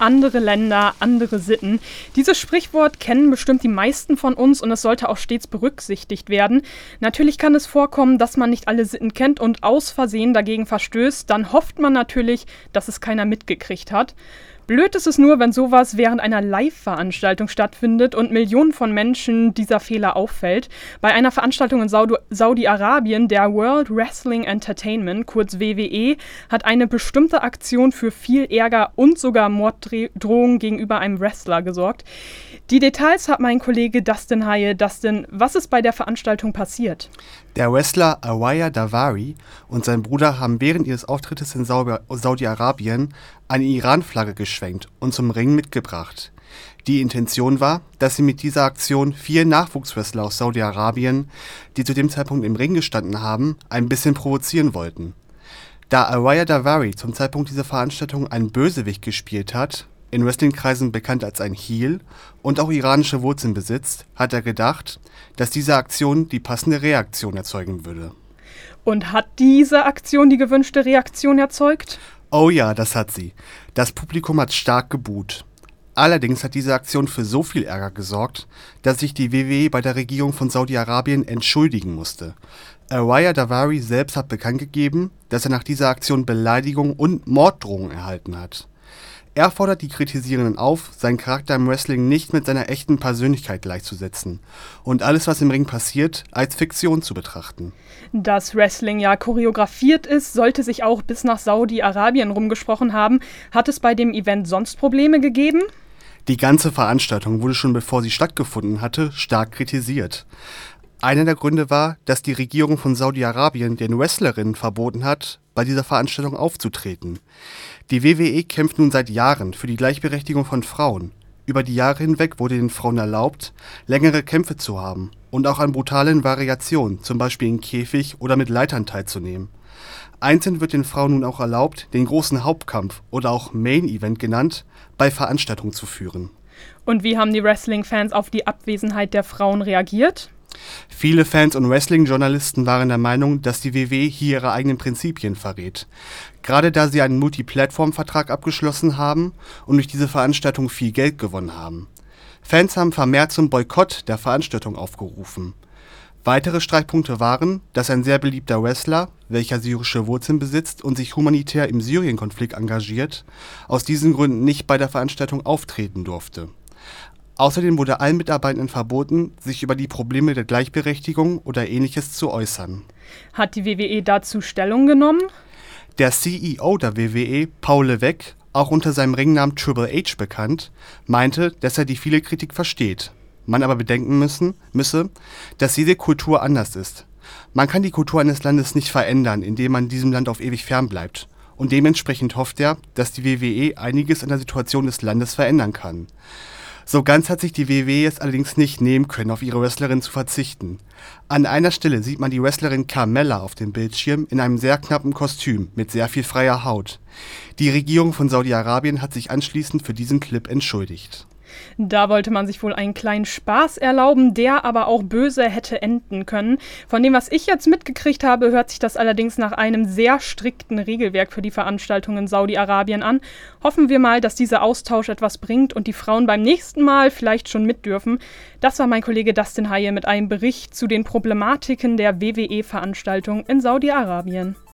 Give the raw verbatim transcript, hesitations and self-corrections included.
andere Länder, andere Sitten. Dieses Sprichwort kennen bestimmt die meisten von uns und es sollte auch stets berücksichtigt werden. Natürlich kann es vorkommen, dass man nicht alle Sitten kennt und aus Versehen dagegen verstößt. Dann hofft man natürlich, dass es keiner mitgekriegt hat. Blöd ist es nur, wenn sowas während einer Live-Veranstaltung stattfindet und Millionen von Menschen dieser Fehler auffällt. Bei einer Veranstaltung in Saudi- Saudi-Arabien, der World Wrestling Entertainment, kurz W W E, hat eine bestimmte Aktion für viel Ärger und sogar Morddrohungen gegenüber einem Wrestler gesorgt. Die Details hat mein Kollege Dustin Haye. Dustin, was ist bei der Veranstaltung passiert? Der Wrestler Ariya Daivari und sein Bruder haben während ihres Auftrittes in Sau- Saudi-Arabien eine Iran-Flagge geschwenkt und zum Ring mitgebracht. Die Intention war, dass sie mit dieser Aktion vier Nachwuchswrestler aus Saudi-Arabien, die zu dem Zeitpunkt im Ring gestanden haben, ein bisschen provozieren wollten. Da Ariya Daivari zum Zeitpunkt dieser Veranstaltung einen Bösewicht gespielt hat, in Wrestling-Kreisen bekannt als ein Heel und auch iranische Wurzeln besitzt, hat er gedacht, dass diese Aktion die passende Reaktion erzeugen würde. Und hat diese Aktion die gewünschte Reaktion erzeugt? Oh ja, das hat sie. Das Publikum hat stark geboot. Allerdings hat diese Aktion für so viel Ärger gesorgt, dass sich die W W E bei der Regierung von Saudi-Arabien entschuldigen musste. Ariya Daivari selbst hat bekannt gegeben, dass er nach dieser Aktion Beleidigung und Morddrohungen erhalten hat. Er fordert die Kritisierenden auf, seinen Charakter im Wrestling nicht mit seiner echten Persönlichkeit gleichzusetzen und alles, was im Ring passiert, als Fiktion zu betrachten. Dass Wrestling ja choreografiert ist, sollte sich auch bis nach Saudi-Arabien rumgesprochen haben. Hat es bei dem Event sonst Probleme gegeben? Die ganze Veranstaltung wurde schon bevor sie stattgefunden hatte, stark kritisiert. Einer der Gründe war, dass die Regierung von Saudi-Arabien den Wrestlerinnen verboten hat, bei dieser Veranstaltung aufzutreten. Die W W E kämpft nun seit Jahren für die Gleichberechtigung von Frauen. Über die Jahre hinweg wurde den Frauen erlaubt, längere Kämpfe zu haben und auch an brutalen Variationen, zum Beispiel in Käfig oder mit Leitern teilzunehmen. Einzeln wird den Frauen nun auch erlaubt, den großen Hauptkampf oder auch Main Event genannt, bei Veranstaltungen zu führen. Und wie haben die Wrestling-Fans auf die Abwesenheit der Frauen reagiert? Viele Fans und Wrestling-Journalisten waren der Meinung, dass die W W E hier ihre eigenen Prinzipien verrät. Gerade da sie einen Multi-Plattform-Vertrag abgeschlossen haben und durch diese Veranstaltung viel Geld gewonnen haben. Fans haben vermehrt zum Boykott der Veranstaltung aufgerufen. Weitere Streitpunkte waren, dass ein sehr beliebter Wrestler, welcher syrische Wurzeln besitzt und sich humanitär im Syrien-Konflikt engagiert, aus diesen Gründen nicht bei der Veranstaltung auftreten durfte. Außerdem wurde allen Mitarbeitenden verboten, sich über die Probleme der Gleichberechtigung oder Ähnliches zu äußern. Hat die W W E dazu Stellung genommen? Der C E O der W W E, Paul Levesque, auch unter seinem Ringnamen Triple H bekannt, meinte, dass er die viele Kritik versteht. Man aber bedenken müssen, müsse, dass jede Kultur anders ist. Man kann die Kultur eines Landes nicht verändern, indem man diesem Land auf ewig fernbleibt. Und dementsprechend hofft er, dass die W W E einiges an der Situation des Landes verändern kann. So ganz hat sich die W W E es allerdings nicht nehmen können, auf ihre Wrestlerin zu verzichten. An einer Stelle sieht man die Wrestlerin Carmella auf dem Bildschirm in einem sehr knappen Kostüm mit sehr viel freier Haut. Die Regierung von Saudi-Arabien hat sich anschließend für diesen Clip entschuldigt. Da wollte man sich wohl einen kleinen Spaß erlauben, der aber auch böse hätte enden können. Von dem, was ich jetzt mitgekriegt habe, hört sich das allerdings nach einem sehr strikten Regelwerk für die Veranstaltung in Saudi-Arabien an. Hoffen wir mal, dass dieser Austausch etwas bringt und die Frauen beim nächsten Mal vielleicht schon mit dürfen. Das war mein Kollege Dustin Haye mit einem Bericht zu den Problematiken der W W E-Veranstaltung in Saudi-Arabien.